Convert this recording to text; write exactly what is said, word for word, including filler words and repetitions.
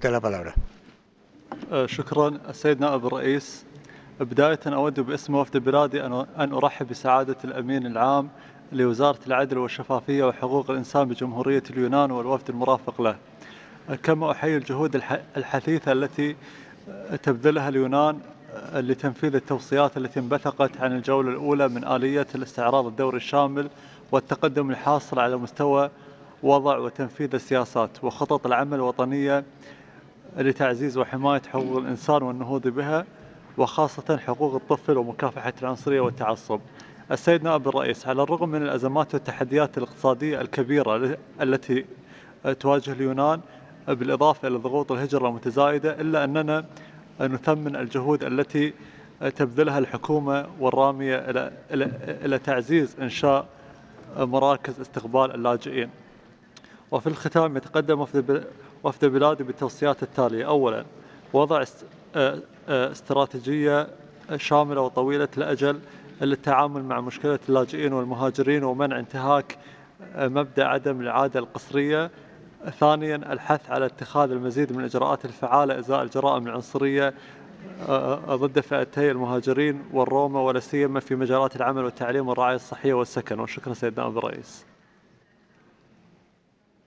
usted la palabra. شكرا السيد نائب الرئيس. بداية أود باسم وفد بلادي أن أرحب بسعادة الأمين العام لوزارة العدل والشفافية وحقوق الإنسان بجمهورية اليونان والوفد المرافق له، كما أحيي الجهود الحثيثة التي تبذلها اليونان لتنفيذ التوصيات التي انبثقت عن الجولة الأولى من آلية الاستعراض الدوري الشامل والتقدم الحاصل على مستوى وضع وتنفيذ السياسات وخطط العمل الوطنية لتعزيز وحماية حقوق الإنسان والنهوض بها، وخاصة حقوق الطفل ومكافحة العنصرية والتعصب. السيد نائب الرئيس، على الرغم من الأزمات والتحديات الاقتصادية الكبيرة التي تواجه اليونان بالإضافة إلى ضغوط الهجرة المتزايدة، إلا أننا نثمن الجهود التي تبذلها الحكومة والرامية إلى, إلى, إلى تعزيز إنشاء مراكز استقبال اللاجئين. وفي الختام يتقدم وفد بلادي بالتوصيات التالية: أولا، وضع استراتيجية شاملة وطويلة الأجل للتعامل مع مشكلة اللاجئين والمهاجرين ومنع انتهاك مبدأ عدم الإعادة القسرية. ثانيا، الحث على اتخاذ المزيد من الإجراءات الفعالة إزاء الجرائم العنصرية ضد فئتي المهاجرين والروما، ولا سيما في مجالات العمل والتعليم والرعاية الصحية والسكن. وشكرا سيد نائب الرئيس.